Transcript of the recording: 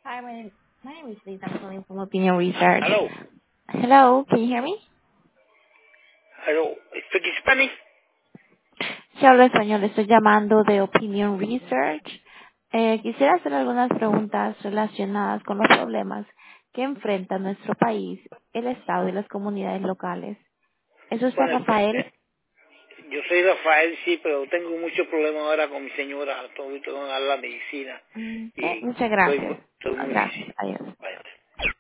Hi, my name is Liz. I'm calling from Opinion Research. Aló, Hello, can you hear me? aló, ¿speak Spanish? Si hablo español, estoy llamando de Opinion Research. Quisiera hacer algunas preguntas relacionadas con los problemas que enfrenta nuestro país, el Estado y las comunidades locales. ¿Es usted Bueno, Rafael? yo soy Rafael, sí, pero tengo muchos problemas ahora con mi señora, todo la medicina, y Muchas estoy, gracias. estoy muy Gracias. bici. Adiós.